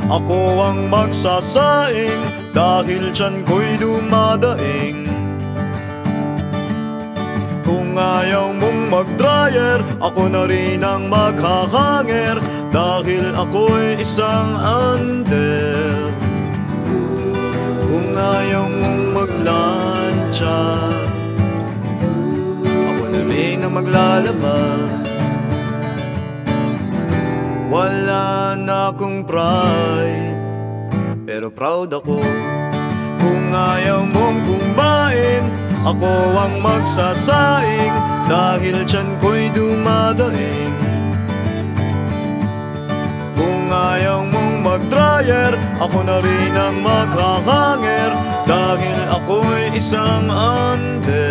ako ang magsasaing, dahil tiyan ko'y dumadaing. Kung ayaw mong mag-dryer, ako na rin ang maghahanger, dahil ako'y isang under. Kung ayaw mong maglansya, ako na rin ang maglalaba. Wala na akong pride, pero proud ako. Kung ayaw mong kumain, ako ang magsasaing, dahil tiyan ko'y dumadaing. Kung ayaw mong mag-dryer, ako na rin ang maghahanger, dahil ako'y isang under.